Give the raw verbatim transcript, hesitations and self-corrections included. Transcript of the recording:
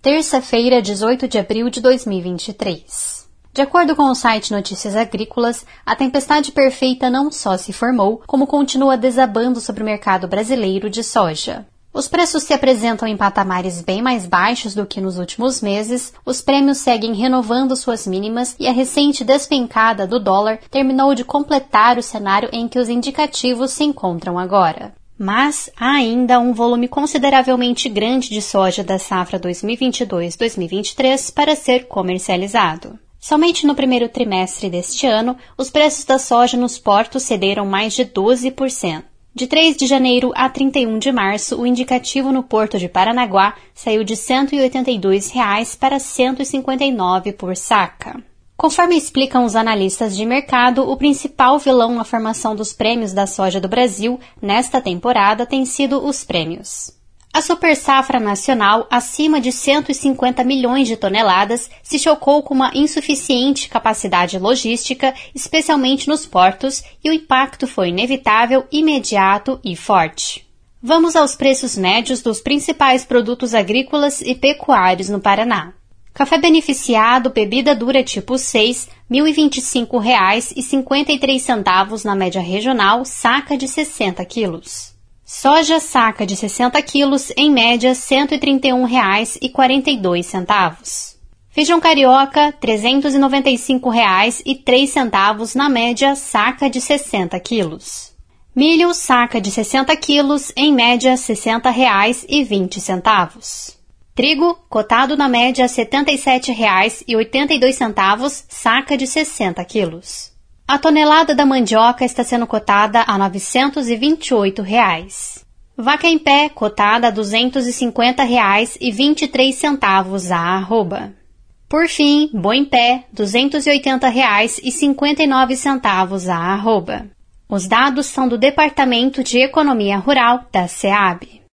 terça-feira, dezoito de abril de dois mil e vinte e três. De acordo com o site Notícias Agrícolas, a tempestade perfeita não só se formou, como continua desabando sobre o mercado brasileiro de soja. Os preços se apresentam em patamares bem mais baixos do que nos últimos meses, os prêmios seguem renovando suas mínimas e a recente despencada do dólar terminou de completar o cenário em que os indicativos se encontram agora. Mas há ainda um volume consideravelmente grande de soja da safra dois mil e vinte e dois dois mil e vinte e três para ser comercializado. Somente no primeiro trimestre deste ano, os preços da soja nos portos cederam mais de doze por cento. De três de janeiro a trinta e um de março, o indicativo no Porto de Paranaguá saiu de cento e oitenta e dois reais para cento e cinquenta e nove por saca. Conforme explicam os analistas de mercado, o principal vilão na formação dos prêmios da soja do Brasil nesta temporada tem sido os prêmios. A super safra nacional, acima de cento e cinquenta milhões de toneladas, se chocou com uma insuficiente capacidade logística, especialmente nos portos, e o impacto foi inevitável, imediato e forte. Vamos aos preços médios dos principais produtos agrícolas e pecuários no Paraná. Café beneficiado, bebida dura tipo seis, mil e vinte e cinco reais e cinquenta e três centavos na média regional, saca de sessenta quilos. Soja saca de sessenta quilos, em média cento e trinta e um reais e quarenta e dois centavos. Feijão carioca, trezentos e noventa e cinco reais e três centavos na média, saca de sessenta quilos. Milho saca de sessenta quilos, em média sessenta reais e vinte centavos. Trigo, cotado na média setenta e sete reais e oitenta e dois centavos, saca de sessenta quilos. A tonelada da mandioca está sendo cotada a novecentos e vinte e oito reais. Vaca em pé, cotada a duzentos e cinquenta reais e vinte e três centavos a arroba. Por fim, boi em pé, duzentos e oitenta reais e cinquenta e nove centavos a arroba. Os dados são do Departamento de Economia Rural da SEAB.